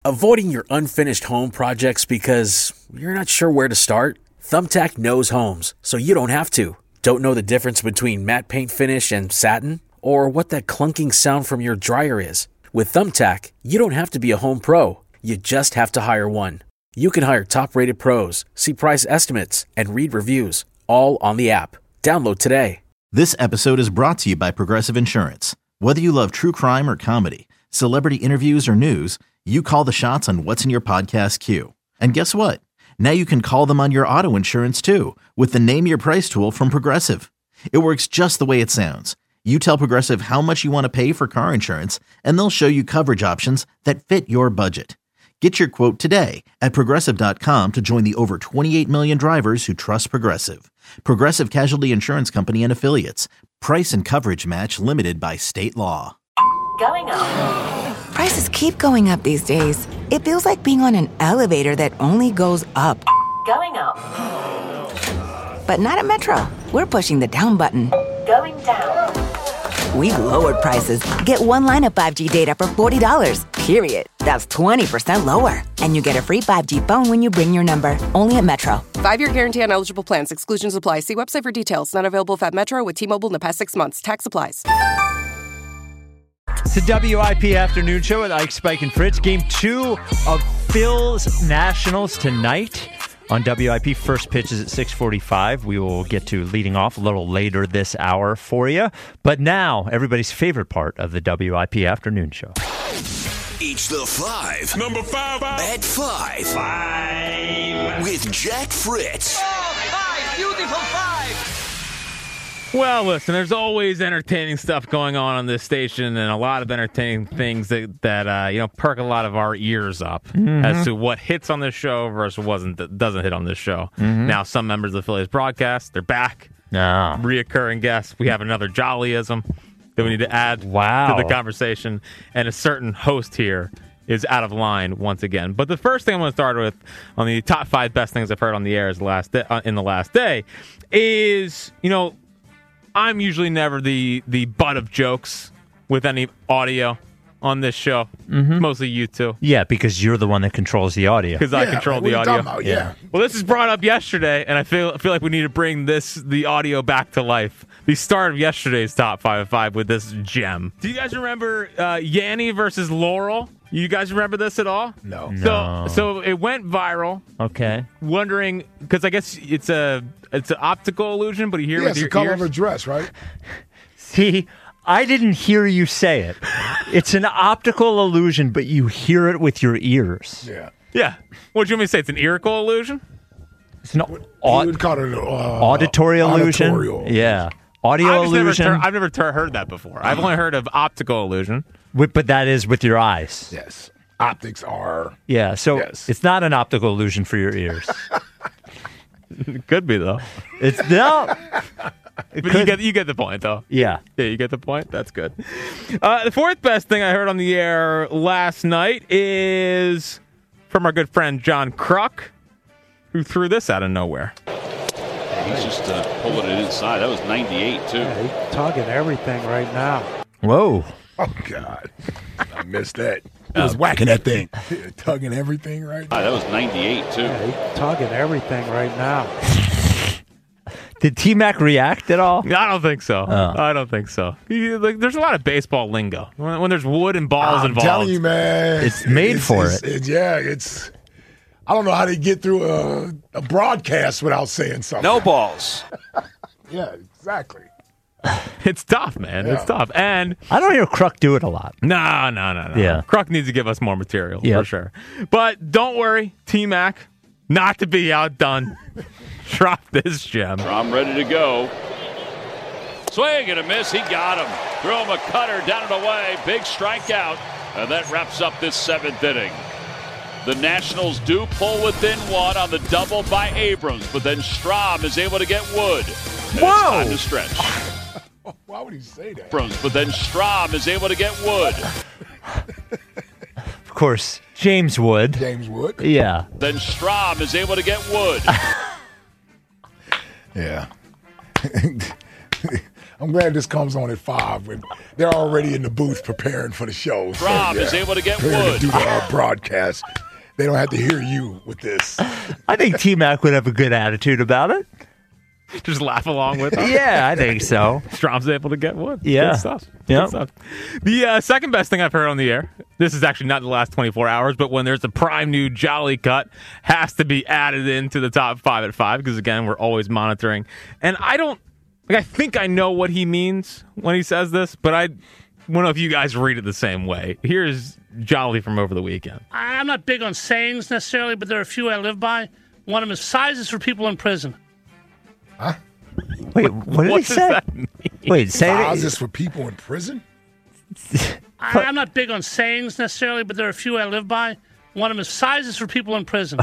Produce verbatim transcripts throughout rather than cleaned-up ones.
Avoiding your unfinished home projects because you're not sure where to start? Thumbtack knows homes, so you don't have to. Don't know the difference between matte paint finish and satin? Or what that clunking sound from your dryer is? With Thumbtack, you don't have to be a home pro. You just have to hire one. You can hire top-rated pros, see price estimates, and read reviews, all on the app. Download today. This episode is brought to you by Progressive Insurance. Whether you love true crime or comedy, celebrity interviews or news, you call the shots on what's in your podcast queue. And guess what? Now you can call them on your auto insurance too with the Name Your Price tool from Progressive. It works just the way it sounds. You tell Progressive how much you want to pay for car insurance, and they'll show you coverage options that fit your budget. Get your quote today at Progressive dot com to join the over twenty-eight million drivers who trust Progressive. Progressive Casualty Insurance Company and Affiliates. Price and coverage match limited by state law. Going up. Prices keep going up these days. It feels like being on an elevator that only goes up. Going up. But not at Metro. We're pushing the down button. Going down. We've lowered prices. Get one line of five G data for forty dollars, period. That's twenty percent lower. And you get a free five G phone when you bring your number. Only at Metro. Five-year guarantee on eligible plans. Exclusions apply. See website for details. Not available at Metro with T-Mobile in the past six months. Tax applies. It's the W I P Afternoon Show with Ike, Spike, and Fritz. Game two of Phil's Nationals tonight on W I P. First pitch is at six forty-five. We will get to leading off a little later this hour for you. But now, everybody's favorite part of the W I P Afternoon Show. It's the five. Number five. At five. Five. With Jack Fritz. Oh, five. Beautiful five. Well, listen, there's always entertaining stuff going on on this station and a lot of entertaining things that, that uh, you know, perk a lot of our ears up mm-hmm. as to what hits on this show versus wasn't that doesn't hit on this show. Mm-hmm. Now, some members of the Phillies broadcast, they're back. No. Reoccurring guests. We have another jollyism that we need to add wow. to the conversation. And a certain host here is out of line once again. But the first thing I'm going to start with on the top five best things I've heard on the air is the last day, uh, in the last day is, you know, I'm usually never the, the butt of jokes with any audio on this show. Mm-hmm. Mostly you two. Yeah, because you're the one that controls the audio. Because yeah, I control the audio. About, yeah. yeah. Well, this was brought up yesterday, and I feel feel like we need to bring this the audio back to life. The start of yesterday's top five of five with this gem. Do you guys remember uh, Yanny versus Laurel? You guys remember this at all? No. no. So so it went viral. Okay. Wondering, because I guess it's a it's an optical illusion, but you hear yeah, it with it's your the color ears. of her dress, right? See, I didn't hear you say it. It's an optical illusion, but you hear it with your ears. Yeah. Yeah. What do you want me to say? It's an earacle illusion? It's an aud- would call it an uh, auditory illusion. Auditorial. Yeah. Audio I've illusion. Never ter- I've never ter- heard that before. I've only heard of optical illusion. With, but that is with your eyes. Yes. Optics are. Yeah, so yes. It's not an optical illusion for your ears. It could be, though. It's no. It but you get, you get the point, though. Yeah. Yeah, you get the point? That's good. Uh, the fourth best thing I heard on the air last night is from our good friend John Kruk, who threw this out of nowhere. He's just uh, pulling it inside. That was ninety-eight, too. Yeah, he's tugging everything right now. Whoa. Oh, God. I missed that. He was whacking that thing. Tugging everything right now. Ah, that was ninety-eight, too. Yeah, he's tugging everything right now. Did T-Mac react at all? I don't think so. Oh. I don't think so. You, like, there's a lot of baseball lingo. When, when there's wood and balls I'm involved. I'm telling you, man. It's made it's, for it's, it. It's, yeah, it's... I don't know how they get through a, a broadcast without saying something. No balls. Yeah, exactly. It's tough, man. Yeah. It's tough. And I don't hear Kruk do it a lot. No, no, no, no. Yeah. Kruk needs to give us more material, yep. for sure. But don't worry, T-Mac, not to be outdone. Drop this gem. I'm ready to go. Swing and a miss. He got him. Throw him a cutter down and away. Big strikeout. And that wraps up this seventh inning. The Nationals do pull within one on the double by Abrams, but then Strahm is able to get Wood. And Whoa! It's time to stretch. Why would he say that? Abrams, but then Strahm is able to get Wood. Of course, James Wood. James Wood. Yeah. Then Strahm is able to get Wood. Yeah. I'm glad this comes on at five when they're already in the booth preparing for the show. So, Rob yeah, is able to get preparing Wood. to do the uh, broadcast. They don't have to hear you with this. I think T-Mac would have a good attitude about it. Just laugh along with it. Yeah, I think so. Strom's able to get Wood. Yeah. Good stuff. Yep. Good stuff. The uh, second best thing I've heard on the air, this is actually not the last twenty-four hours, but when there's a prime new Jolly cut, has to be added into the top five at five, because, again, we're always monitoring. And I don't, like, I think I know what he means when he says this, but I don't know if you guys read it the same way. Here's Jolly from over the weekend. I'm not big on sayings necessarily, but there are a few I live by. One of them is sizes for people in prison. Huh? Wait, what did What he does say? that mean? Wait, say Sizes it. for people in prison? I- I'm not big on sayings necessarily, but there are a few I live by. One of them is sizes for people in prison.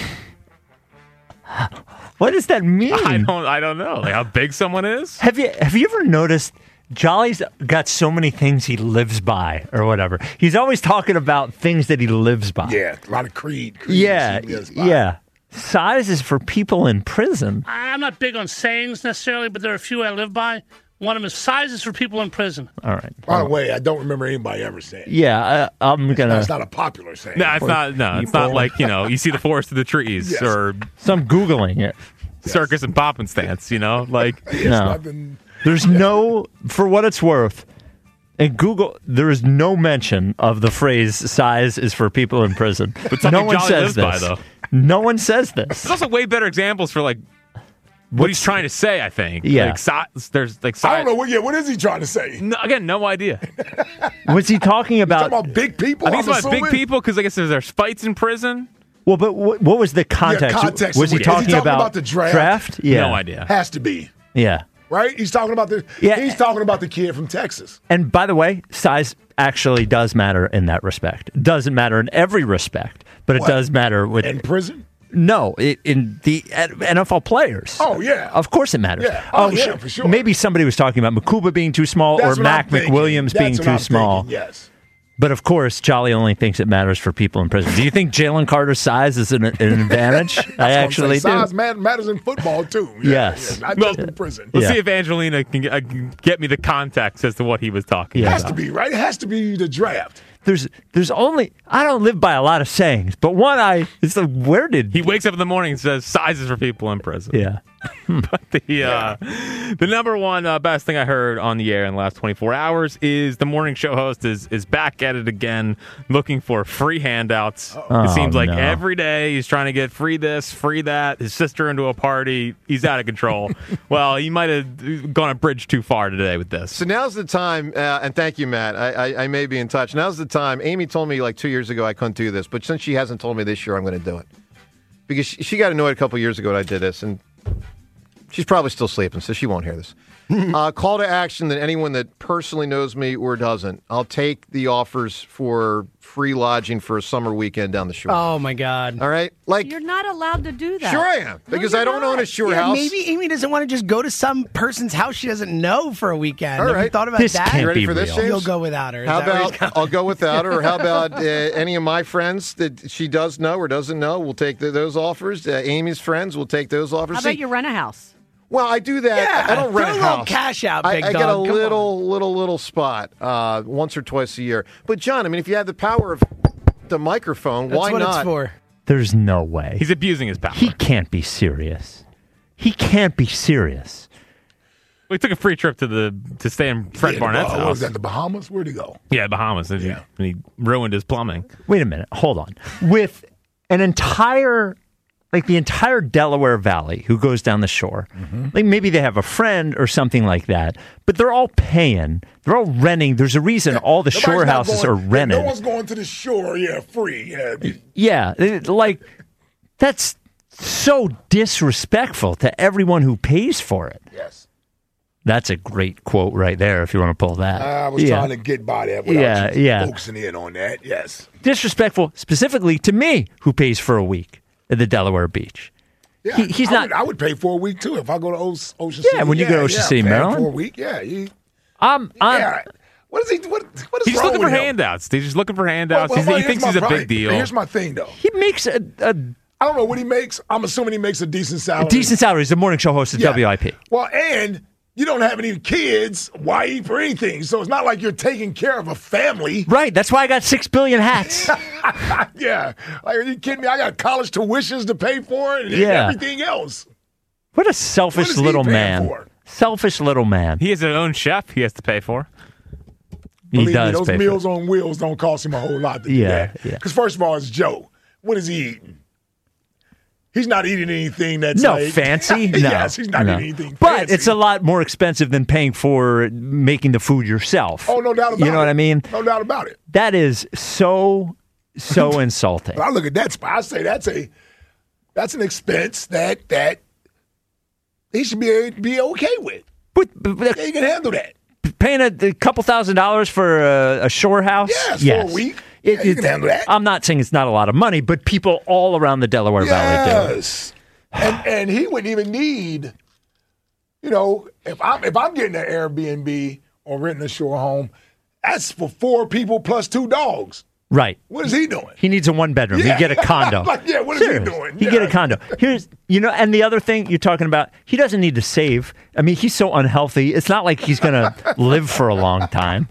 What does that mean? I don't, I don't know. Like how big someone is? Have you have you ever noticed Jolly's got so many things he lives by or whatever? He's always talking about things that he lives by. Yeah, a lot of Creed. Creed Yeah, he lives by. yeah. Sizes for people in prison. I'm not big on sayings necessarily, but there are a few I live by. One of them is sizes for people in prison. All right. By the way, I don't remember anybody ever saying it. Yeah, I, I'm It's gonna. not, it's not a popular saying. No, it's Or not. No, it's not like, you know, you see the forest of the trees Yes. or So I'm googling it. circus and pop and stance. You know, like It's No. nothing. There's no, for what it's worth, in Google, there is no mention of the phrase "size is for people in prison." But something no one Jolly says lives this. by, though. No one says this. there's also way better examples for like what he's trying to say. I think. Yeah. Like, si- there's like I size. don't know what. Yeah, what is he trying to say? No, again, no idea. Was he talking about? Talking about big people. I think it's I'm about big assuming? people because I guess there's, there's fights in prison. Well, but what, what was the context? context Was he is he talking, talking about, about the draft? Yeah. No idea. Has to be Yeah. right. He's talking about the. Yeah. He's talking about the kid from Texas. And by the way, size actually does matter in that respect. It doesn't matter in every respect, but it What? does matter with In prison. no it, in the N F L players. Oh yeah. Of course it matters. Yeah. Oh, yeah, for sure. Maybe somebody was talking about Makuba being too small That's or what Mac I'm thinking. McWilliams That's being what too I'm small. thinking, yes. But of course, Jolly only thinks it matters for people in prison. Do you think Jalen Carter's size is an, an advantage? I actually say, do. size man- matters in football too. Yeah, Yes. yeah, not Well, just in prison. Let's Yeah. see if Angelina can get, uh, can get me the context as to what he was talking Yeah. It has about. to be right. It has to be the draft. There's there's only I don't live by a lot of sayings, but one I it's like where did He wakes up in the morning and says sizes for people in prison. yeah. But the uh, the number one uh, best thing I heard on the air in the last twenty-four hours is the morning show host is is back at it again, looking for free handouts. Oh, it seems like no. every day he's trying to get free this, free that. His sister into a party. He's out of control. Well, he might have gone a bridge too far today with this. So now's the time, uh, and thank you, Matt. I, I, I may be in touch. Now's the time. Amy told me like two years ago I couldn't do this, but since she hasn't told me this year, I'm going to do it. Because she, she got annoyed a couple years ago when I did this, and she's probably still sleeping, so she won't hear this. uh, call to action that anyone that personally knows me or doesn't, I'll take the offers for free lodging for a summer weekend down the shore. Oh, my God. All right? Like, You're not allowed to do that. sure I am, because I don't own a shore Yeah, house. maybe Amy doesn't want to just go to some person's house she doesn't know for a weekend. All Have you right. thought about This that? can't You ready be for this, real. James? You'll go without her. Is How that where he's about going? I'll go without her? Or how about uh, any of my friends that she does know or doesn't know? We'll take the, those offers. Uh, Amy's friends will take those offers. How See, about you rent a house? well, I do that. Yeah, I don't rent throw a a little house. cash out, I, big I get a dog. Come little, little, little spot uh, once or twice a year. But John, I mean, if you have the power of the microphone, That's why what not? it's for. There's no way. He's abusing his power. He can't be serious. He can't be serious. We took a free trip to the to stay in Fred Yeah, Barnett's uh, what house. was that, the Bahamas? Where'd he go? Yeah, Bahamas. And, Yeah. He, and he ruined his plumbing. Wait a minute. Hold on. With an entire, like the entire Delaware Valley who goes down the shore, Mm-hmm. like maybe they have a friend or something like that, but they're all paying. They're all renting. There's a reason all the Nobody's shore not houses going- are rented. No one's going to the shore, yeah, free. Yeah. Yeah. it- Like, that's so disrespectful to everyone who pays for it. Yes. That's a great quote right there if you want to pull that. I was yeah. trying to get by that without Yeah, you yeah. focusing in on that. Yes. Disrespectful specifically to me who pays for a week at the Delaware Beach. Yeah, He- he's I not- Would, I would pay for a week too if I go to Ocean Ocean Yeah, City. when you go to Ocean yeah, City, paying Maryland. for a week. Yeah, you, I'm, I'm yeah. What is he? What, what is He's just wrong looking for with him? handouts. He's just looking for handouts. Well, well, He's- well, he here's thinks my he's a pri- big deal. Here's my thing, though. he makes a, a, I don't know what he makes. I'm assuming he makes a decent salary. a decent salary. He's a morning show host at Yeah. W I P. Well, and you don't have any kids. Why eat for anything? So it's not like you're taking care of a family. Right. That's why I got six billion hats. Yeah. Like, are you kidding me? I got college tuitions to pay for and Yeah. everything else. What a selfish What is he little paying man. for? Selfish little man. He has his own chef he has to pay for. He Believe does me, those pay for Meals on Wheels don't cost him a whole lot to do Yeah, that. yeah. Because first of all, it's Joe. What is he eating? He's not eating anything that's No, like, fancy? No. yes, he's not no. eating anything But fancy. it's a lot more expensive than paying for making the food yourself. Oh, no doubt about it. You know what I mean? No doubt about it. That is so, so insulting. But I look at that spot. I say that's a that's an expense that that he should be be okay with. But, but, but yeah, he can handle that. Paying a, a couple thousand dollars for a, a shore house? Yes, yes. for a week. It, Yeah, you it- can handle that. I'm not saying it's not a lot of money, but people all around the Delaware Valley do. Yes. and and he wouldn't even need, you know, if I'm if I'm getting an Airbnb or renting a shore home, that's for four people plus two dogs. Right. What is he doing? He needs a one bedroom. Yeah. He get a condo. Like, yeah, what is he Serious. doing? He Yeah. get a condo. Here's, you know, and the other thing you're talking about, he doesn't need to save. I mean, he's so unhealthy. It's not like he's going to live for a long time.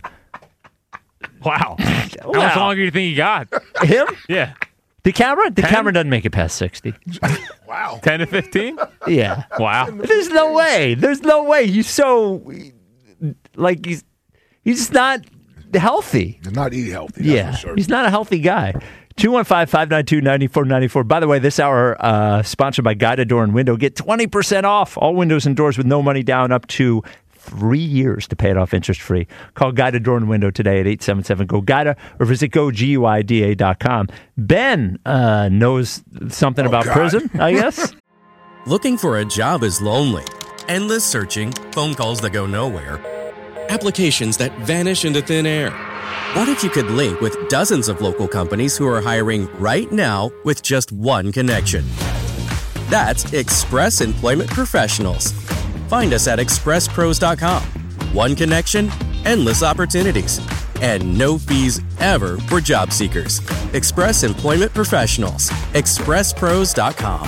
Wow. How much longer do you think he got? Him? Yeah. The camera? The ten? camera doesn't make it past sixty. Wow. ten to fifteen? Yeah. Wow. There's no way. There's no way. He's so, like, he's he's not healthy. He's not eating healthy. That's Yeah. for sure. He's not a healthy guy. two one five, five nine two, nine four nine four. By the way, this hour uh, sponsored by Guided Door and Window. Get twenty percent off all windows and doors with no money down up to three years to pay it off interest free. Call Guided Door and Window today at eight seven seven, G O, GUIDA or visit go guida dot com. Ben uh, knows something Oh, about God. prison, I guess. Looking for a job is lonely. Endless searching, phone calls that go nowhere, applications that vanish into thin air. What if you could link with dozens of local companies who are hiring right now with just one connection? That's Express Employment Professionals. Find us at express pros dot com. One connection, endless opportunities, and no fees ever for job seekers. Express Employment Professionals. express pros dot com.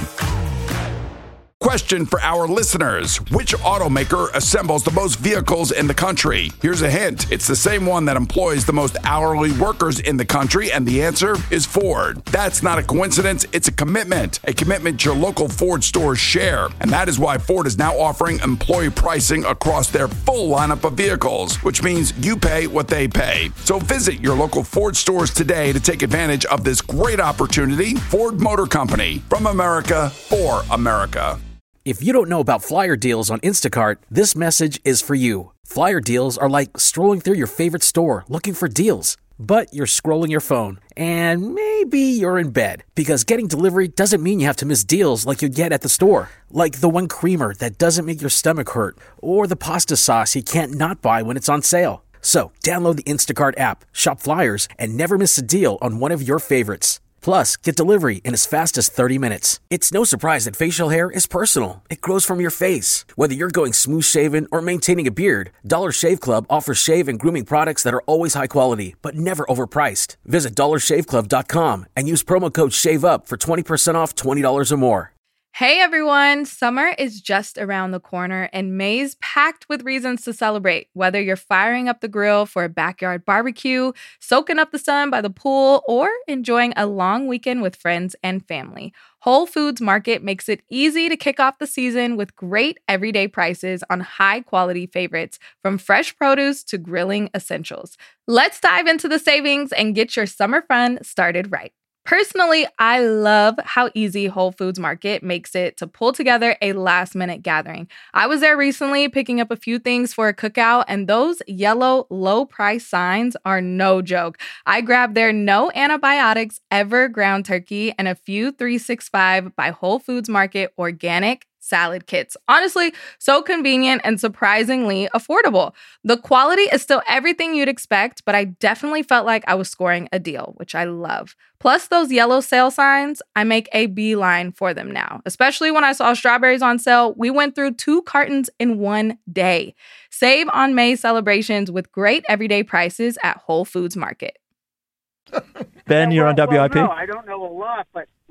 Question for our listeners. Which automaker assembles the most vehicles in the country? Here's a hint. It's the same one that employs the most hourly workers in the country, and the answer is Ford. That's not a coincidence. It's a commitment. A commitment your local Ford stores share. And that is why Ford is now offering employee pricing across their full lineup of vehicles, which means you pay what they pay. So visit your local Ford stores today to take advantage of this great opportunity. Ford Motor Company. From America, for America. If you don't know about flyer deals on Instacart, this message is for you. Flyer deals are like strolling through your favorite store looking for deals. But you're scrolling your phone, and maybe you're in bed, because getting delivery doesn't mean you have to miss deals like you get at the store. Like the one creamer that doesn't make your stomach hurt, or the pasta sauce you can't not buy when it's on sale. So download the Instacart app, shop flyers, and never miss a deal on one of your favorites. Plus, get delivery in as fast as thirty minutes. It's no surprise that facial hair is personal. It grows from your face. Whether you're going smooth shaven or maintaining a beard, Dollar Shave Club offers shave and grooming products that are always high quality, but never overpriced. Visit dollar shave club dot com and use promo code SHAVEUP for twenty percent off twenty dollars or more. Hey everyone, summer is just around the corner and May's packed with reasons to celebrate. Whether you're firing up the grill for a backyard barbecue, soaking up the sun by the pool, or enjoying a long weekend with friends and family, Whole Foods Market makes it easy to kick off the season with great everyday prices on high-quality favorites, from fresh produce to grilling essentials. Let's dive into the savings and get your summer fun started right. Personally, I love how easy Whole Foods Market makes it to pull together a last-minute gathering. I was there recently picking up a few things for a cookout, and those yellow low-price signs are no joke. I grabbed their no antibiotics ever ground turkey and a few three sixty-five by Whole Foods Market organic salad kits. Honestly, so convenient and surprisingly affordable. The quality is still everything you'd expect, but I definitely felt like I was scoring a deal, which I love. Plus those yellow sale signs, I make a beeline for them now. Especially when I saw strawberries on sale, we went through two cartons in one day. Save on May celebrations with great everyday prices at Whole Foods Market. Ben, you're on W I P? Well, no, I don't know a lot, but when they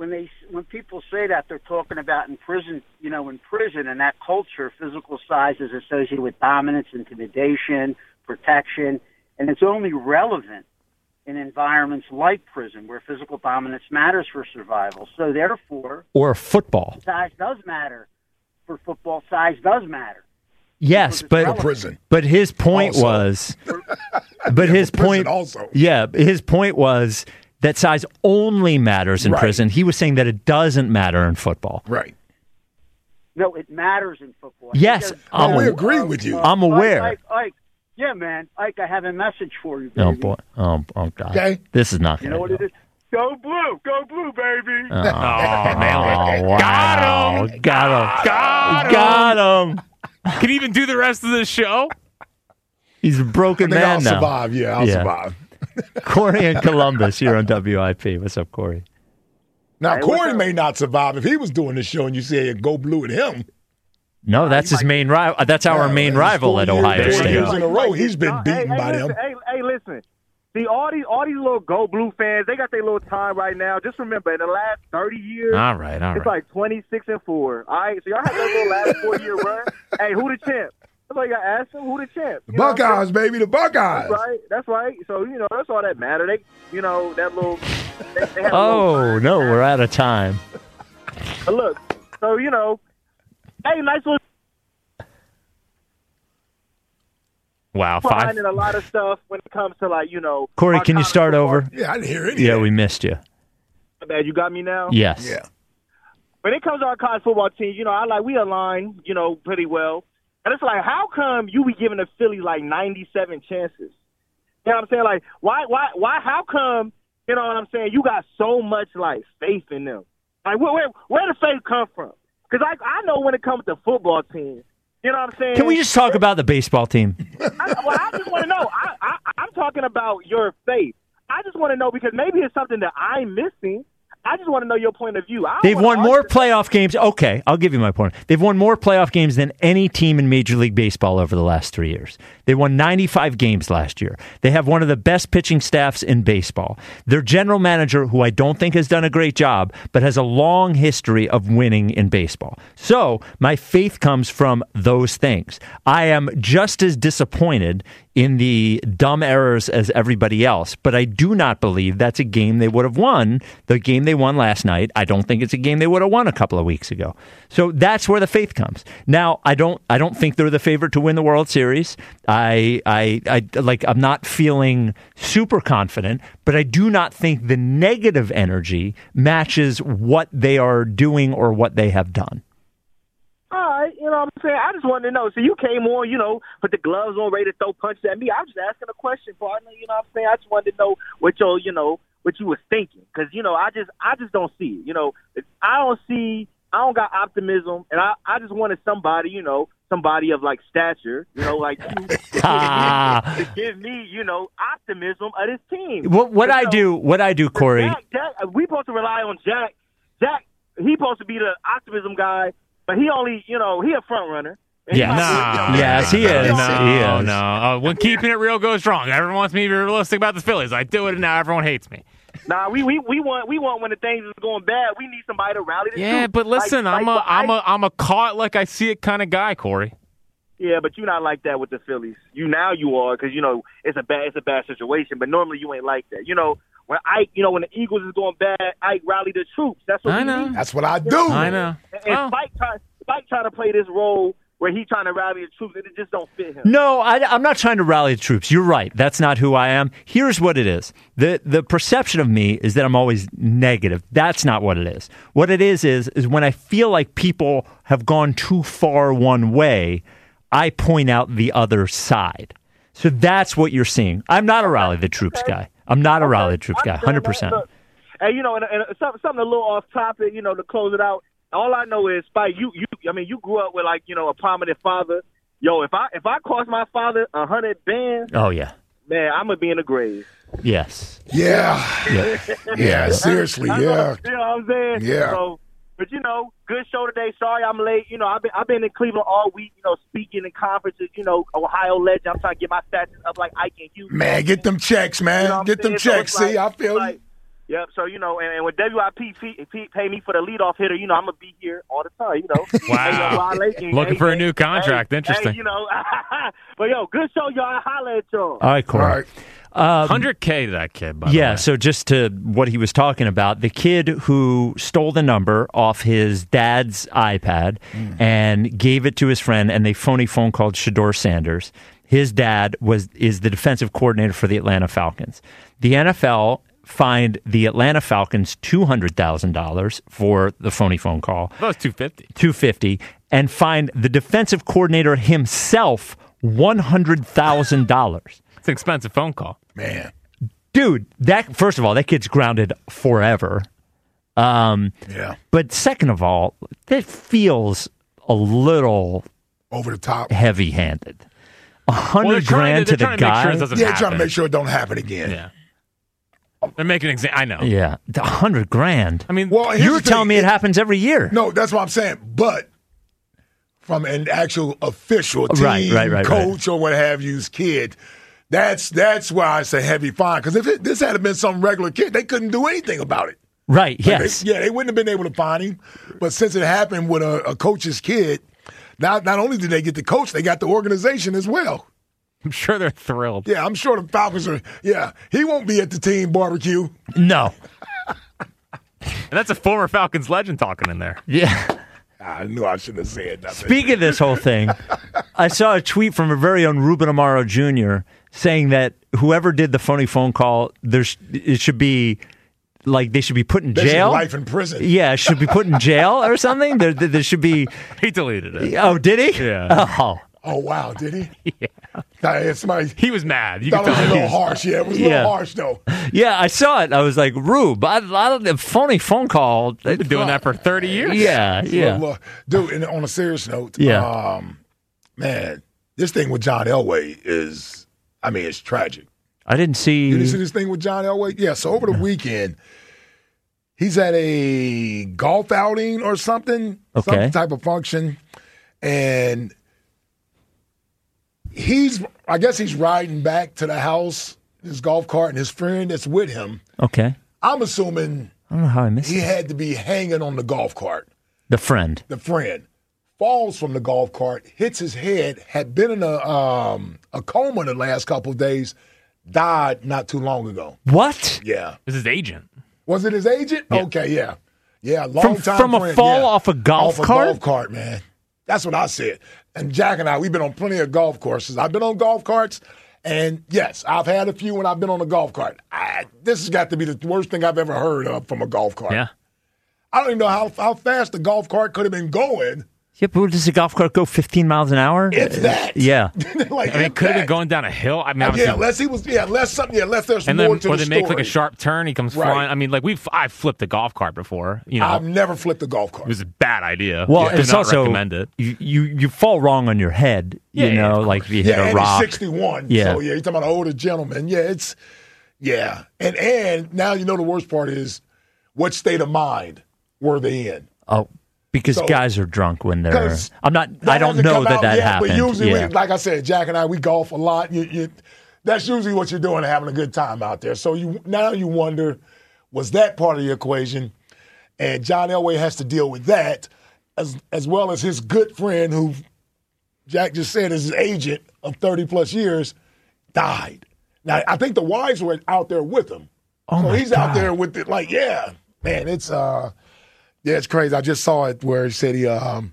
when people say that, they're talking about in prison, you know, in prison and that culture, physical size is associated with dominance, intimidation, protection, and it's only relevant in environments like prison where physical dominance matters for survival. So therefore, Or football. size does matter. For football, size does matter. Yes, but prison. but his point Also. was, but his for prison point also. yeah, his point was that size only matters in Right. prison. He was saying that it doesn't matter in football. Right. No, it matters in football. Yes, Because, I'm we a- agree with you. I'm aware. Ike, Ike, Ike, yeah, man. Ike, I have a message for you, Oh baby. boy! Oh, oh God! Okay. This is not You going know what it is? Go blue, go blue, baby. Oh, wow. Got him. Got him! Got him. Got him! Can he even do the rest of the show? He's a I broken think man I'll now. survive. Yeah, I'll Yeah. survive. Corey in Columbus, you're on W I P. What's up, Corey? Now, Hey, Corey what's up? may not survive if he was doing this show and you say go blue at him. No, that's his main rival. That's our Yeah, main it's rival four at years- Ohio four State. years in a row, he's been Hey, beaten hey, by listen, them. Hey, hey, listen. See, all these all these little Go Blue fans, they got their little time right now. Just remember, in the last thirty years, All right, all it's right. like twenty-six and four. All right, so y'all had that little last four-year run. Hey, who the champ? That's all you got to ask them. Who the champ? The You know what I'm saying? Buckeyes, baby, the Buckeyes. That's right. That's right. So, you know, that's all that matter. They, you know, that little. They, they have a little Oh, no, we're out of time. But look, so, you know, hey, nice little Wow, five. finding a lot of stuff when it comes to, like, you know. Corey, our can you college start football. over? Yeah, I didn't hear it. Yeah, we missed you. My bad, you got me now? Yes. Yeah. When it comes to our college football team, you know, I like we align, you know, pretty well. And it's like, how come you be giving the Phillies like ninety-seven chances? You know what I'm saying? Like, why, why, why? How come? You know what I'm saying? You got so much like faith in them. Like, where, where, where does faith come from? Because I, I know when it comes to football teams, you know what I'm saying? Can we just talk about the baseball team? I, well, I just want to know. I, I, I'm talking about your faith. I just want to know because maybe it's something that I'm missing. I just want to know your point of view. I don't They've wanna won argue- more playoff games. Okay, I'll give you my point. They've won more playoff games than any team in Major League Baseball over the last three years. They won ninety-five games last year. They have one of the best pitching staffs in baseball. Their general manager, who I don't think has done a great job, but has a long history of winning in baseball. So my faith comes from those things. I am just as disappointed in the dumb errors as everybody else, but I do not believe that's a game they would have won. The game they won last night, I don't think it's a game they would have won a couple of weeks ago. So that's where the faith comes. Now, I don't I don't think they're the favorite to win the World Series. I I, I like I'm not feeling super confident, but I do not think the negative energy matches what they are doing or what they have done. All right, you know what I'm saying? I just wanted to know. So you came on, you know, put the gloves on, ready to throw punches at me. I was just asking a question, partner. You know what I'm saying? I just wanted to know what your, you know, what you was thinking. Because, you know, I just I just don't see it. You know, I don't see, I don't got optimism. And I, I just wanted somebody, you know, somebody of, like, stature, you know, like you, to, give me, to give me, you know, optimism of this team. What what I You know, do, what I do, Corey. Jack, Jack, we supposed to rely on Jack. Jack, he supposed to be the optimism guy. But he only, you know, he a front runner. And Yes. he might- No. Yes, he is. No, He is. no. Uh, when keeping it real goes wrong, everyone wants me to be realistic about the Phillies. I do it, and now everyone hates me. Nah, we, we we want we want when the things is going bad, we need somebody to rally the Yeah, troops. but listen, Like- I'm like a what I'm I- a I'm a caught like I see it kind of guy, Corey. Yeah, but you're not like that with the Phillies. You now you are because you know it's a bad it's a bad situation. But normally you ain't like that. You know when Ike, you know when the Eagles is going bad, Ike rally the troops. That's what I we know. need. That's what I You do. I know. And, and Spike trying Spike trying to play this role where he trying to rally the troops, and it just don't fit him. No, I, I'm not trying to rally the troops. You're right. That's not who I am. Here's what it is. The the perception of me is that I'm always negative. That's not what it is. What it is is is when I feel like people have gone too far one way, I point out the other side. So that's what you're seeing. I'm not a rally the troops guy. I'm not a rally the troops guy, one hundred percent. Look, and you know, and, and something, something a little off topic, you know, to close it out. All I know is, Spike, you, you, I mean, you grew up with like, you know, a prominent father. Yo, if I if I cost my father a hundred bands, Oh, yeah. man, I'm gonna be in the grave. Yes. Yeah. Yeah. Yeah, seriously, I know- yeah. You know what I'm saying? Yeah. So, but you know, good show today. Sorry I'm late. You know, I've been I've been in Cleveland all week. You know, speaking in conferences. You know, Ohio legend. I'm trying to get my stats up like Ike and you. Man, get them checks, man. You know what I'm get them saying? So checks. it's like- See, I feel like, Yep. So you know, and, and when W I P pay, pay me for the leadoff hitter, you know, I'm gonna be here all the time. You know. Wow. Hey, yo, Looking hey, for a hey, new contract. hey, Interesting. Hey, you know. But yo, good show, y'all. I holla at y'all. All right, Corey. Um, one hundred K to that kid, by the yeah, way. so just to what he was talking about, the kid who stole the number off his dad's iPad mm. and gave it to his friend, and they phony phone called Shedeur Sanders. His dad was is the defensive coordinator for the Atlanta Falcons. The N F L fined the Atlanta Falcons two hundred thousand dollars for the phony phone call. That was two hundred fifty dollars. two hundred fifty dollars, and fined the defensive coordinator himself one hundred thousand dollars. It's an expensive phone call. Man. Dude, that first of all, that kid's grounded forever. Um, yeah. But second of all, that feels a little over the top, heavy-handed. A hundred well, grand to, to the guy. Sure yeah, trying to make sure it don't happen again. Yeah. They're making an example. I know. Yeah, a hundred grand. I mean, well, you were telling me it, it happens every year. No, that's what I'm saying. But from an actual official team, right, right, right, coach, right. or what have you's kid, that's that's why it's a heavy fine. Because if it, this had been some regular kid, they couldn't do anything about it. Right. Like yes. They, yeah, they wouldn't have been able to fine him. But since it happened with a, a coach's kid, not not only did they get the coach, they got the organization as well. I'm sure they're thrilled. Yeah, I'm sure the Falcons are. Yeah, he won't be at the team barbecue. No. And that's a former Falcons legend talking in there. Yeah. I knew I shouldn't have said nothing. Speaking of this whole thing, I saw a tweet from our very own Ruben Amaro Junior saying that whoever did the phony phone call, there's it should be like they should be put in they jail. Life in prison. Yeah, it should be put in jail or something. There, there should be. He deleted it. Oh, did he? Yeah. Oh. Oh wow, did he? Yeah. Nah, somebody, he was mad. You thought could it was tell a little he was, harsh. Yeah, it was a little yeah. harsh though. Yeah, I saw it. I was like, Rube, I, I don't. The phony phone call. They've been doing that for thirty years. Yeah, yeah. Little, uh, dude, and on a serious note, yeah. um, man, this thing with John Elway is, I mean, it's tragic. I didn't see. Did you see this thing with John Elway? Yeah. So over the no. weekend, he's at a golf outing or something, okay. some type of function, and he's, I guess he's riding back to the house, his golf cart, and his friend that's with him. Okay. I'm assuming I don't know how I missed he it. had to be hanging on the golf cart. The friend. The friend falls from the golf cart, hits his head, had been in a um, a coma the last couple of days, died not too long ago. What? Yeah. This is his agent. Was it his agent? Yeah. Okay, yeah. Yeah, long from, time From a friend, fall yeah. off a golf off cart? a golf cart, man. That's what I said. And Jack and I, we've been on plenty of golf courses. I've been on golf carts, and yes, I've had a few when I've been on a golf cart. I, this has got to be the worst thing I've ever heard of from a golf cart. Yeah. I don't even know how, how fast the golf cart could have been going. Yeah, but does a golf cart go fifteen miles an hour? It's that. Yeah. like, I mean, could have been going down a hill. I mean, yeah, unless he was, yeah, unless something, yeah, unless there's and more then, to or the they make story. like a sharp turn, he comes Right. flying. I mean, like we've, I've flipped a golf cart before. You know, I've never flipped a golf cart. It was a bad idea. Well, yeah. it's Do not also recommend it. You, you you fall wrong on your head. Yeah, you yeah, know, of like if you hit yeah, a and rock. he's sixty-one. Yeah. So yeah, you're talking about an older gentleman. Yeah, it's yeah, and and now you know the worst part is what state of mind were they in? Oh. Because So- guys are drunk when they're. 'Cause I'm not. That I don't hasn't know come that out that yet, happened. But usually, yeah. we, like I said, Jack and I, we golf a lot. You, you, that's usually what you're doing, having a good time out there. So you now you wonder, was that part of the equation? And John Elway has to deal with that, as as well as his good friend, who Jack just said is his agent of thirty plus years, died. Now I think the wives were out there with him. Oh so my he's out God. there with it, like, yeah, man, it's uh, yeah, it's crazy. I just saw it where he said he um.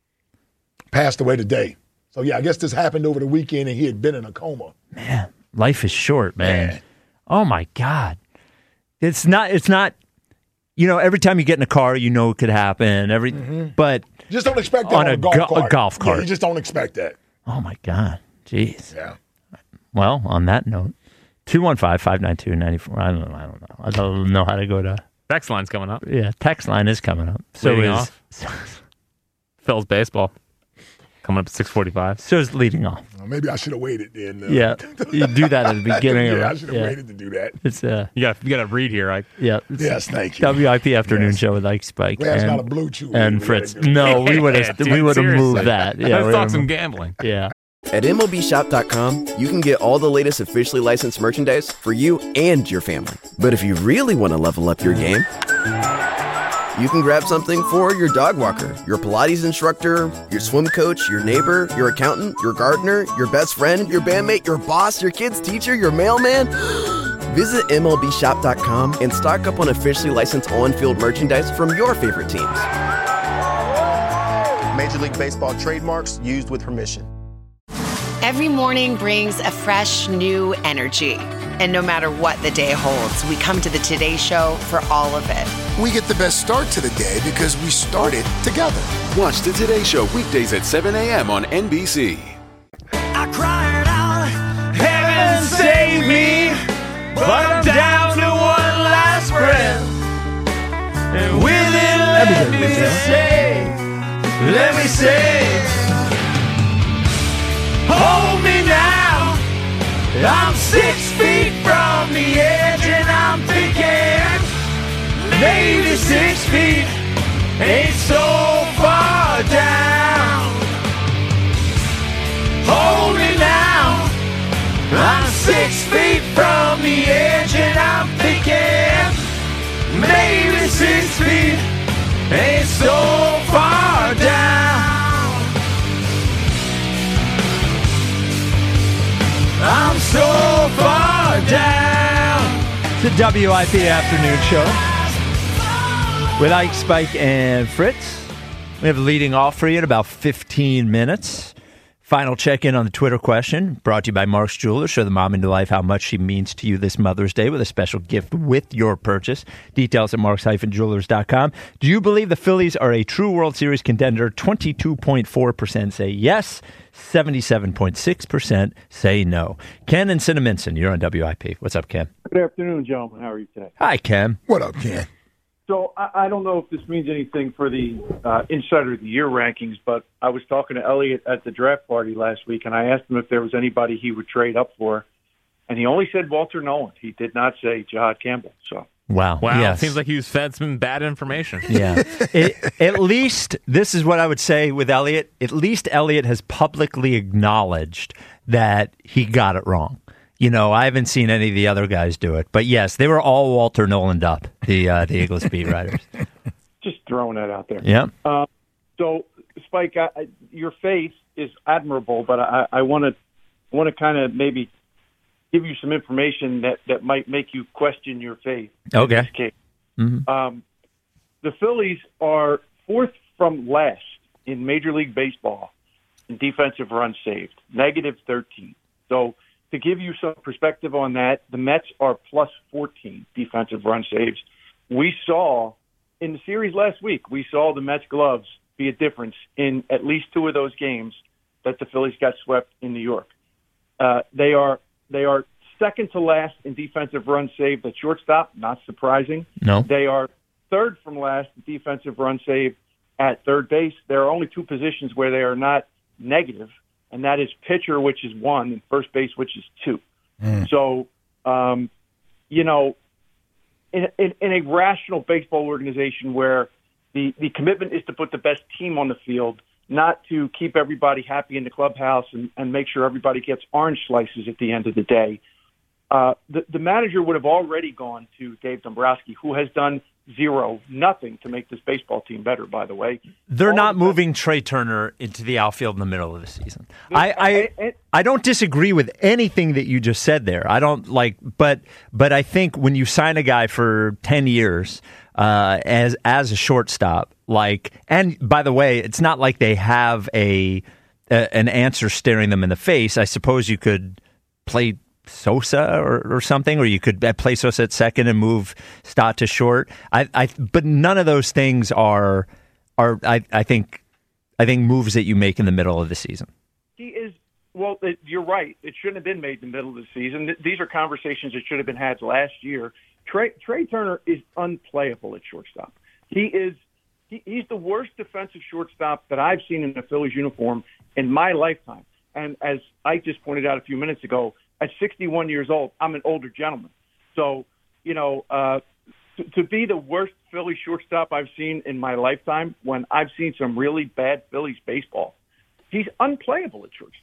passed away today. So, yeah, I guess this happened over the weekend, and he had been in a coma. Man, life is short, man. Man. Oh my God, it's not. It's not. You know, every time you get in a car, you know it could happen. Every, Mm-hmm. but Just don't expect that on on, a a, golf go- a cart. golf Yeah, cart. you just don't expect that. oh my God, jeez. Yeah. Well, on that note, two one five, five nine two, nine four. I don't know. I don't know. I don't know how to go to. Text line's coming up. Yeah, text line is coming up. So Leading is off. Phil's baseball coming up at six forty-five. so is leading off. Well, maybe I should have waited then. uh, Yeah, you do that at the beginning. yeah, of I it. should have yeah. waited to do that. It's uh, You got you got to read here. Like, yeah. it's Yes, thank you. W I P afternoon Yes. show with Ike Spike Well, it's and, not a blue chew. and We Fritz. gotta do it. No, we would have Yeah, we would have seriously. moved that. Yeah, Let's we talk would've some moved- gambling. Yeah. At M L B Shop dot com, you can get all the latest officially licensed merchandise for you and your family. But if you really want to level up your game, you can grab something for your dog walker, your Pilates instructor, your swim coach, your neighbor, your accountant, your gardener, your best friend, your bandmate, your boss, your kid's teacher, your mailman. Visit M L B Shop dot com and stock up on officially licensed on-field merchandise from your favorite teams. Major League Baseball trademarks used with permission. Every morning brings a fresh, new energy. And no matter what the day holds, we come to the Today Show for all of it. We get the best start to the day because we started together. Watch the Today Show weekdays at seven a.m. on N B C. I cried out, heaven save me, but I'm down to one last breath. And with it, let me say, let me say, hold me now. I'm six feet from the edge and I'm thinking maybe six feet ain't so far down. Hold me now. I'm six feet from the edge and I'm thinking maybe six feet ain't so far down. I'm so far down. The W I P Afternoon Show with Ike, Spike, and Fritz. We have a leading off for you in about fifteen minutes. Final check-in on the Twitter question, brought to you by Mark's Jewelers. Show the mom in your life how much she means to you this Mother's Day with a special gift with your purchase. Details at marks dash jewelers dot com. Do you believe the Phillies are a true World Series contender? twenty-two point four percent say yes. seventy-seven point six percent say no. Ken and Cinnaminson, you're on W I P. What's up, Ken? Good afternoon, gentlemen. How are you today? Hi, Ken. What up, Ken? So I, I don't know if this means anything for the uh, Insider of the Year rankings, but I was talking to Elliot at the draft party last week, and I asked him if there was anybody he would trade up for, and he only said Walter Nolan. He did not say Jahad Campbell. So Wow. Wow. Yes. Seems like he was fed some bad information. Yeah. It, at least, this is what I would say with Elliot. At least Elliot has publicly acknowledged that he got it wrong. You know, I haven't seen any of the other guys do it. But yes, they were all Walter Nolan'd up, the uh, the Eagles beat writers. Just throwing that out there. Yeah. Uh, so, Spike, I, I, your faith is admirable, but I, I want to want to kind of maybe give you some information that, that might make you question your faith. Okay. In this case. Mm-hmm. Um, the Phillies are fourth from last in Major League Baseball in defensive runs saved, negative thirteen. So to give you some perspective on that, the Mets are plus fourteen defensive run saves. We saw in the series last week, we saw the Mets gloves be a difference in at least two of those games that the Phillies got swept in New York. Uh, they are they are second to last in defensive runs saved at shortstop, not surprising. No. They are third from last in defensive run saved at third base. There are only two positions where they are not negative, and that is pitcher, which is one, and first base, which is two. Mm. So, um, you know, in, in, in a rational baseball organization where the, the commitment is to put the best team on the field, not to keep everybody happy in the clubhouse and, and make sure everybody gets orange slices at the end of the day, uh, the, the manager would have already gone to Dave Dombrowski, who has done zero, nothing to make this baseball team better, by the way. They're All not the moving Trey Turner into the outfield in the middle of the season. I, I I don't disagree with anything that you just said there. I don't like, but but I think when you sign a guy for ten years uh, as as a shortstop, like, and by the way, it's not like they have a, a an answer staring them in the face. I suppose you could play Sosa or, or something, or you could play Sosa at second and move Stott to short. I, I, but none of those things are are I, I think I think moves that you make in the middle of the season. He is well. It, you're right. It shouldn't have been made in the middle of the season. These are conversations that should have been had last year. Trey, Trey Turner is unplayable at shortstop. He is. He, he's the worst defensive shortstop that I've seen in a Phillies uniform in my lifetime. And as I just pointed out a few minutes ago, at sixty-one years old, I'm an older gentleman. So, you know, uh, to, to be the worst Philly shortstop I've seen in my lifetime, when I've seen some really bad Phillies baseball, he's unplayable at shortstop.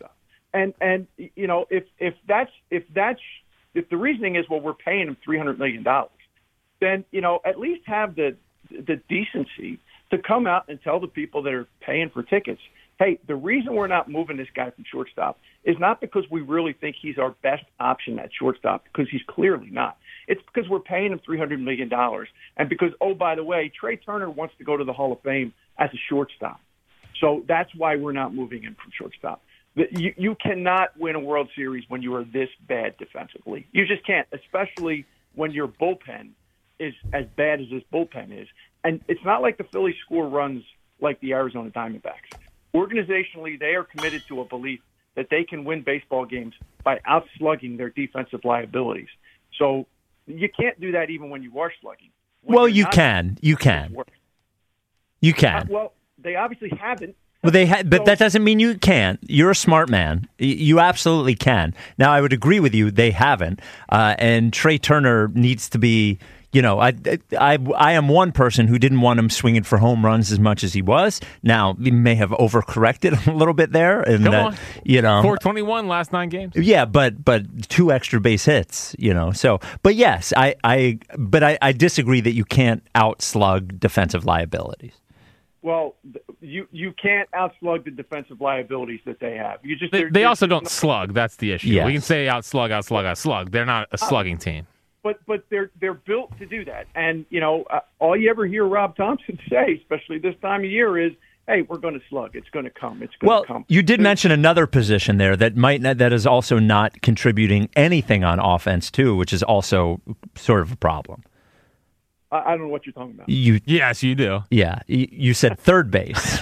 And and you know, if if that's if that's if the reasoning is, well, we're paying him three hundred million dollars, then you know at least have the the decency to come out and tell the people that are paying for tickets, hey, the reason we're not moving this guy from shortstop is not because we really think he's our best option at shortstop, because he's clearly not. It's because we're paying him three hundred million dollars, and because, oh, by the way, Trey Turner wants to go to the Hall of Fame as a shortstop. So that's why we're not moving him from shortstop. You, you cannot win a World Series when you are this bad defensively. You just can't, especially when your bullpen is as bad as this bullpen is. And it's not like the Phillies score runs like the Arizona Diamondbacks. Organizationally, they are committed to a belief that they can win baseball games by outslugging their defensive liabilities. So you can't do that even when you are slugging. When well, you're you not, can. You can. You can. Uh, well, they obviously haven't. Well, they ha- but that doesn't mean you can't. You're a smart man. Y- You absolutely can. Now, I would agree with you. They haven't. Uh, and Trey Turner needs to be, you know, I, I, I am one person who didn't want him swinging for home runs as much as he was. Now, he may have overcorrected a little bit there. And Come that, on. You know. four twenty-one last nine games. Yeah, but but two extra base hits, you know. So, but yes, I, I but I, I disagree that you can't outslug defensive liabilities. Well, you you can't outslug the defensive liabilities that they have. You just They, they're- they they're- also don't slug. That's the issue. Yes. We can say outslug, outslug, outslug. They're not a slugging team. But but they're they're built to do that. And you know, uh, all you ever hear Rob Thompson say, especially this time of year, is, "Hey, we're going to slug. It's going to come. It's going Well, to come." you did mention another position there that might not, that is also not contributing anything on offense too, which is also sort of a problem. I, I don't know what you're talking about. You yes, you do. Yeah, you, you said third base.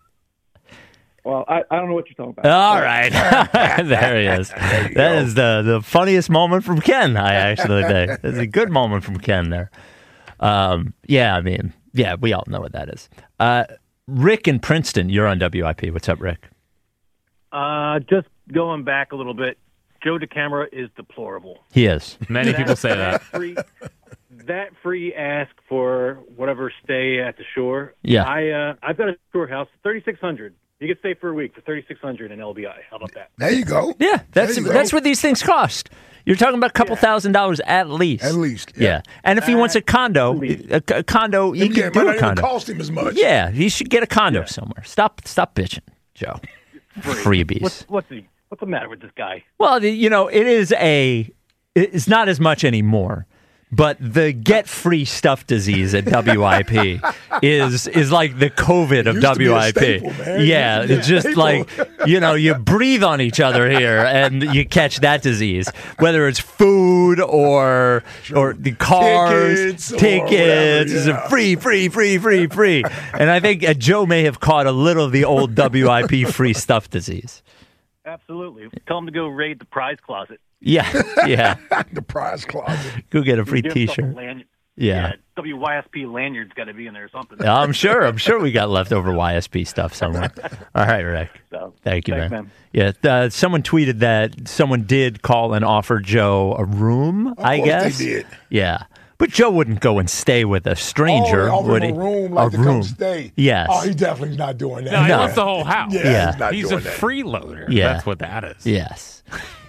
Well, I, I don't know what you're talking about. All right, there he is. That is the the funniest moment from Ken. I actually think it's a good moment from Ken there. Um, yeah, I mean, yeah, we all know what that is. Uh, Rick in Princeton, you're on W I P. What's up, Rick? Uh, just going back a little bit, Joe DeCamara is deplorable. He is. Many people say that. Free, that free ask for whatever stay at the shore. Yeah. I uh, I've got a shore house, thirty six hundred. You can stay for a week for thirty six hundred in L B I. How about that? There you go. Yeah, that's There you go. that's what these things cost. You're talking about a couple thousand dollars at least. At least, yeah. yeah. And if he wants a condo, a, a condo, he Yeah, can it do might a not even condo. cost him as much. Yeah, he should get a condo somewhere. Stop, stop bitching, Joe. Freebies. What's what's the what's the matter with this guy? Well, the, you know, it is a. It's not as much anymore. But the get free stuff disease at W I P is is like the COVID of Used to be a W I P. staple, man. Yeah, Used to be a it's just staple. like, you know, you breathe on each other here and you catch that disease, whether it's food or or the cars, Tickets or tickets, whatever, yeah. free, free, free, free, free. And I think uh, Joe may have caught a little of the old W I P free stuff disease. Absolutely. Tell him to go raid the prize closet. Yeah, yeah. The prize closet. Go get a free Give himself a T-shirt. lanyard. Yeah. W Y S P lanyard's got to be in there or something. I'm sure. I'm sure we got leftover Y S P stuff somewhere. All right, Rick. So, Thank you, thanks, man. man. Yeah, uh, someone tweeted that someone did call and offer Joe a room. I course guess they did. Yeah, but Joe wouldn't go and stay with a stranger, Oh, they offer would him he? a room, like a to room. come stay. Yes. Oh, he definitely not doing that. No, he No. wants the whole house. Yeah, Yeah. he's not He's a doing that. freeloader. Yeah. That's what that is. Yes.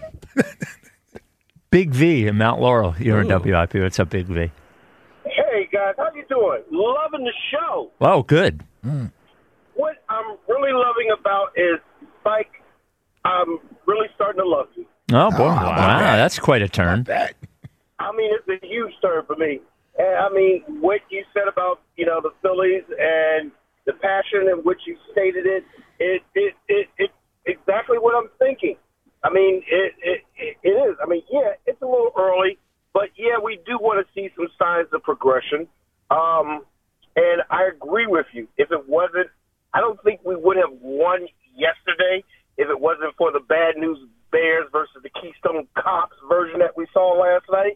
Big V in Mount Laurel. You're in Ooh. W I P. What's up, Big V? Hey guys, how you doing? Loving the show. Oh, good. What I'm really loving about is Spike. I'm really starting to love you. Oh boy! Oh, wow, wow. that's quite a turn. That. I mean, it's a huge turn for me. And I mean, what you said about you know the Phillies and the passion in which you stated it, it it it it's exactly what I'm thinking. I mean, it, it it it is. I mean, yeah, it's a little early, but yeah, we do want to see some signs of progression. Um, and I agree with you. If it wasn't, I don't think we would have won yesterday if it wasn't for the bad news Bears versus the Keystone Cops version that we saw last night.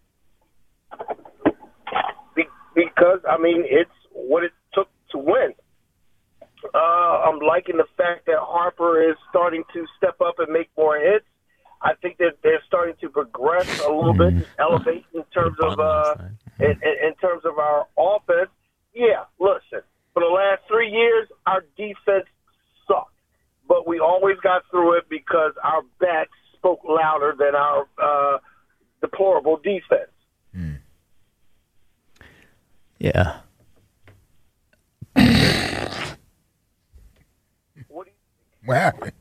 Be- because, I mean, it's what it took to win. Uh, I'm liking the fact that Harper is starting to step up and make more hits. I think that they're starting to progress a little bit, just elevate in terms of uh, in, in in terms of our offense. Yeah, listen, for the last three years, our defense sucked, but we always got through it because Yeah. What happened?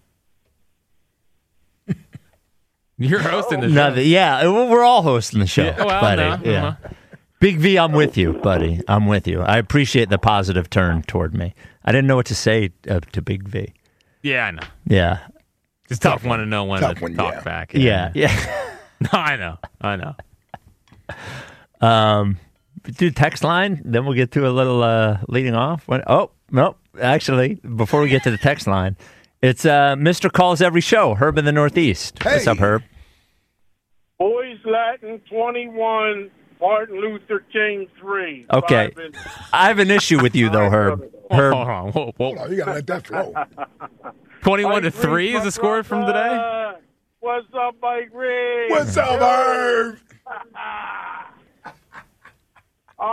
You're hosting the show. Nothing. Yeah, we're all hosting the show, Yeah, well, buddy. no, yeah. no. Big V, I'm with you, buddy. I'm with you. I appreciate the positive turn toward me. I didn't know what to say uh, to Big V. Yeah, I know. Yeah. It's a tough one to know when Tough to one, talk yeah. back. Yeah, yeah. No, I know. I know. Um, do text line, then we'll get to a little uh, leading off. When, oh, no, actually, before we get to the text line, it's uh, Mister Calls Every Show, Herb in the Northeast. What's up, Herb? Boys Latin twenty-one, Martin Luther King three. Okay. Five and- I have an issue with you, though, Herb. Herb. Hold on. Whoa, whoa. Hold on, you gotta let that flow. twenty-one to Mike Reed, three is the score from today? uh, What's up, Mike Reed? What's up, Herb? All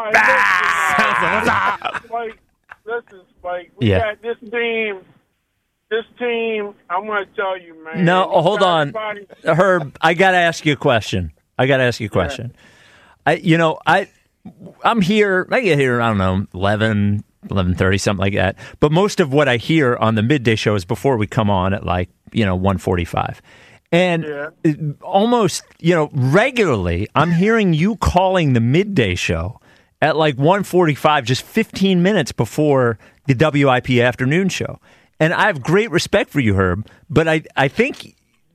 right, listen, uh, Spike, listen, Spike. We Yeah. got this team. This team, I'm going to tell you, man. No, we hold got on. everybody- Herb, I got to ask you a question. I got to ask you a question. I, you know, I, I'm here, I get here, I don't know, eleven, eleven thirty, something like that. But most of what I hear on the midday show is before we come on at like, you know, one forty-five. And Yeah. it- almost, you know, regularly, I'm hearing you calling the midday show at like one forty-five, just fifteen minutes before the W I P afternoon show. And I have great respect for you, Herb, but I, I think,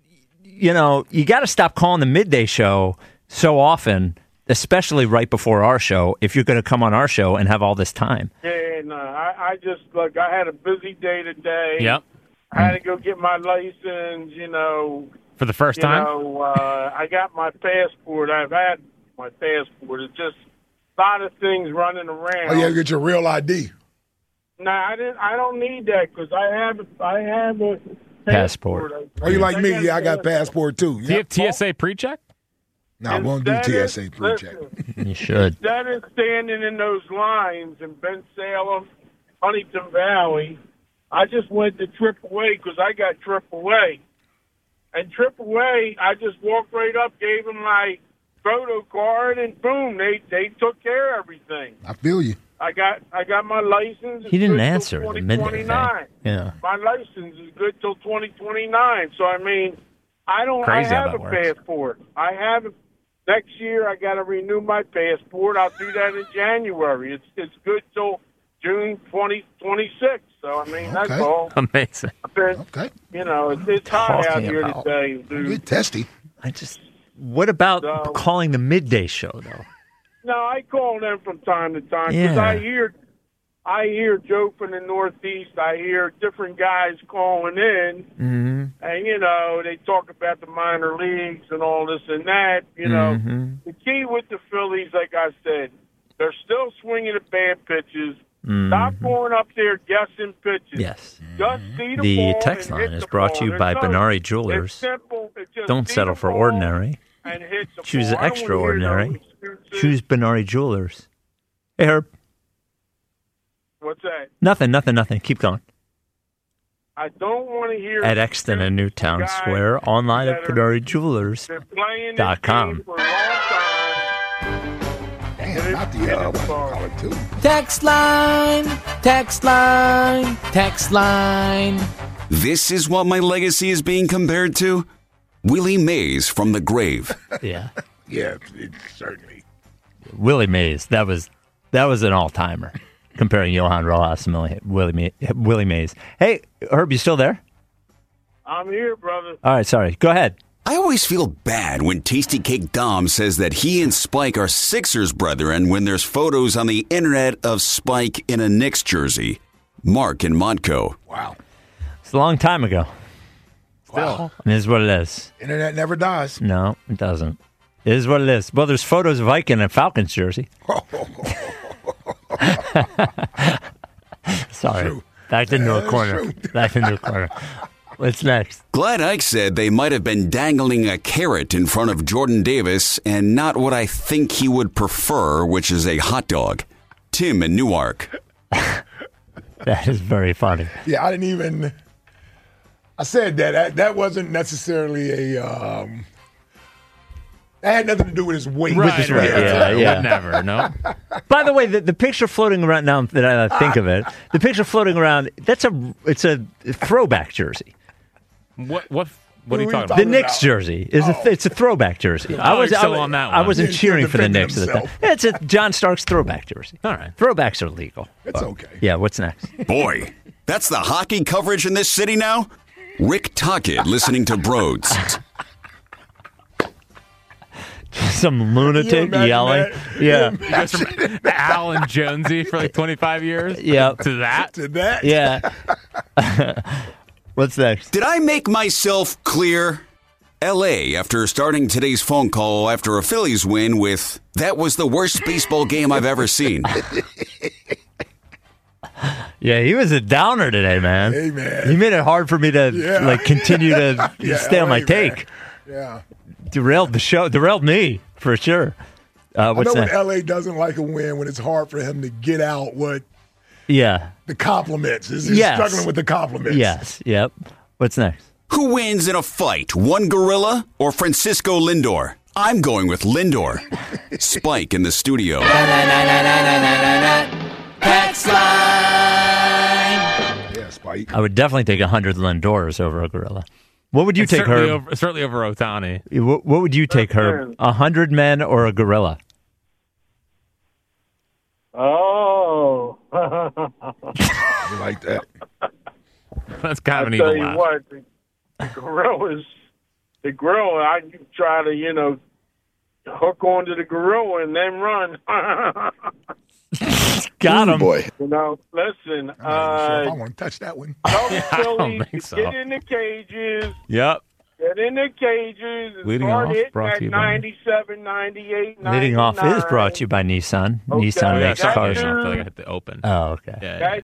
you know, you got to stop calling the midday show so often, especially right before our show, if you're going to come on our show and have all this time. Yeah, no, I, I just, look, I had a busy day today. Yep. I had to go get my license, you know. For the first you time? know, uh, I got my passport. I've had my passport. It's just a lot of things running around. Oh, you gotta get your real I D. No, I didn't. I don't need that because I have. I have a Passport. Oh, you like me? Yeah, I got passport too. Do you have T S A pre-check? No, I won't do Instead T S A of- pre-check. You should. Instead of standing in those lines in Ben Salem, Huntington Valley, I just went to triple A because I got triple A. And triple A, I just walked right up, gave them my photo card, and boom, they they took care of everything. I feel you. I got I got my license. He didn't It's good till answer the midday thing. twenty twenty-nine. Yeah. My license is good till twenty twenty-nine. So I mean, I don't. Crazy I how have that a works. passport. I have a, next year. I got to renew my passport. I'll do that in January. It's it's good till June twenty twenty-six. So I mean, that's Okay. all. Amazing. I've been, Okay. you know, it's, it's hot out Talking here about- today, dude. Get testy. I just. What about So- calling the midday show, though? No, I call them from time to time because Yeah. I hear, I hear Joe from the Northeast. I hear different guys calling in, Mm-hmm. and you know they talk about the minor leagues and all this and that. You know, Mhm. the key with the Phillies, like I said, they're still swinging at bad pitches. Stop Mhm. going up there guessing pitches. Yes. Just see the, The ball text and line hit is the brought to ball. you by There's no- Benari It's Jewelers. simple. It's just Don't see settle the for ball ordinary. and hit the Choose ball. I don't extraordinary. wanna hear no excuses. Choose Benari Jewelers. Hey, Herb. What's that? Nothing, nothing, nothing. Keep going. I don't want to hear At Exton and Newtown guys Square, online at that are- Benari Jewelers They're playing this dot com. game for a long time. Damn, not the uh, what you call it too. Text line, text line, text line. This is what my legacy is being compared to? Willie Mays from the grave. Yeah. Yeah, it, certainly. Willie Mays. That was that was an all timer. Comparing Johan Rojas and Willie, Willie, Ma- Willie Mays. Hey, Herb, you still there? I'm here, brother. All right, sorry. Go ahead. I always feel bad when Tasty Cake Dom says that he and Spike are Sixers brethren when there's photos on the internet of Spike in a Knicks jersey. Mark in Montco. Wow. It's a long time ago. Wow. It is what it is. Internet never dies. No, it doesn't. It is what it is. Well, there's photos of Ike in a Falcons jersey. Sorry. True. Backed into a That's corner. true. Backed into a corner. What's next? Glad Ike said they might have been dangling a carrot in front of Jordan Davis and not what I think he would prefer, which is a hot dog. Tim in Newark. That is very funny. Yeah, I didn't even. I said that. That, that wasn't necessarily a. Um, That had nothing to do with his weight. Right, With his right, weight. yeah, yeah. Would never, no. By the way, the, the picture floating around now that I think of it, the picture floating around, that's a it's a throwback jersey. What what what are you Who are you talking about? The Knicks jersey is a, it's a throwback jersey. I Oh, was you're I, still was- on that I one. wasn't He's cheering for the defending Knicks at the time. himself. Yeah, it's a John Starks throwback jersey. All right. Throwbacks are legal. It's Uh, okay. Yeah, what's next? Boy, that's the hockey coverage in this city now? Rick Tockett listening to Broads. Some lunatic imagine yelling. that? Yeah. You guys from Al and Jonesy for like twenty-five years? Yeah. To that? To that? Yeah. What's next? Did I make myself clear? L A after starting today's phone call after a Phillies win with, that was the worst baseball game I've ever seen. Yeah, he was a downer today, man. Hey, man. He made it hard for me to Yeah. like continue to Yeah, stay on L A, my man. take. Yeah. Derailed the show. Derailed me for sure. Uh, I what's know when next? L A doesn't like a win, when it's hard for him to get out what Yeah. the compliments. He's he's Yes. struggling with the compliments. Yes. Yep. What's next? Who wins in a fight, one gorilla or Francisco Lindor? I'm going with Lindor. Spike in the studio. Text line. Yeah, Spike. I would definitely take a hundred Lindors over a gorilla. What would you It's take certainly her? Over, certainly over Otani. What, what would you take her? A hundred men or a gorilla? Oh. You like that? That's kind of an I tell evil you laugh. what, the, the gorillas, the gorilla, I try to, you know, hook onto the gorilla and then run. Got him. Boy. You know, listen, I'm not even sure if I uh, want to touch that one. tell the Yeah, I don't Phillies think to so. get in the cages, Yep. get in the cages, and Leading start off, hitting brought to at you by- ninety-seven, ninety-eight, Leading off is ninety-nine. brought to you by Nissan. Okay. Nissan Oh, yeah, makes sorry, cars. I feel like I hit the open. Oh, okay. Yeah, yeah. That